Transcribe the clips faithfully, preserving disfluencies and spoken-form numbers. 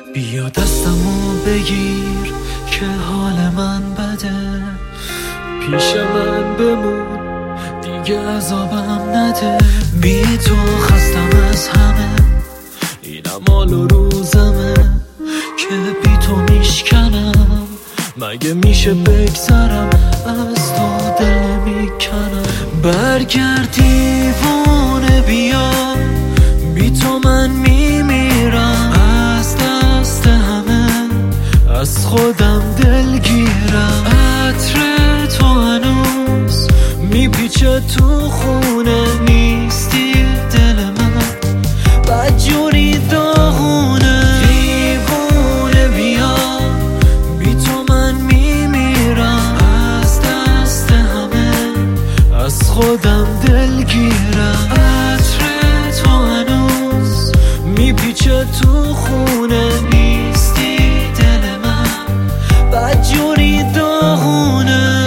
بیا دستمو بگیر که حال من بده، پیش من بمون دیگه عذابم نده. بی تو خستم از همه، اینم حال و روزمه که بی تو میشکنم. مگه میشه بگذرم از تو، دل میکنم. برگرد دیوانه بیا، بی تو من میمیرم. از دست همه از خودم دلگیرم. عطر تو هنوز میپیچه تو خونه، نیستی دل من بدجوری داغونه. دیوونه بیا، بی تو من میمیرم. از دست همه از خودم دلگیرم. عطر تو هنوز میپیچه تو خونه، نیستی دل من بدجوری داغونه.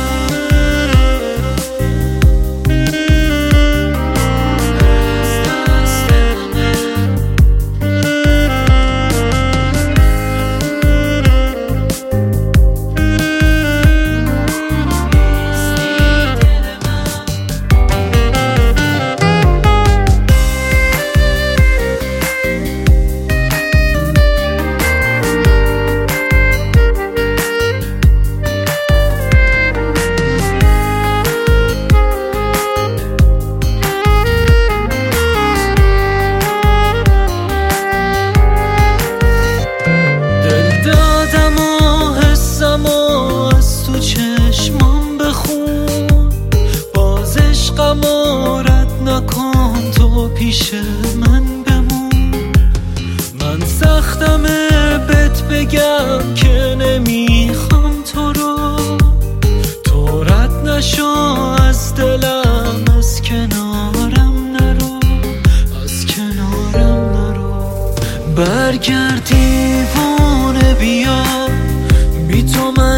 چشمام بخون باز عشقم رد نکن، تو پیش من بمون. من سختمه بهت بگم که نمیخوام تو رو، تو رد نشو از دلم، از کنارم نرو، از کنارم نرو. برگرد دیوانه بیا، بی تو من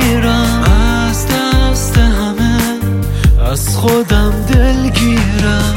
میمیرم. از دست همه از خودم دلگیرم.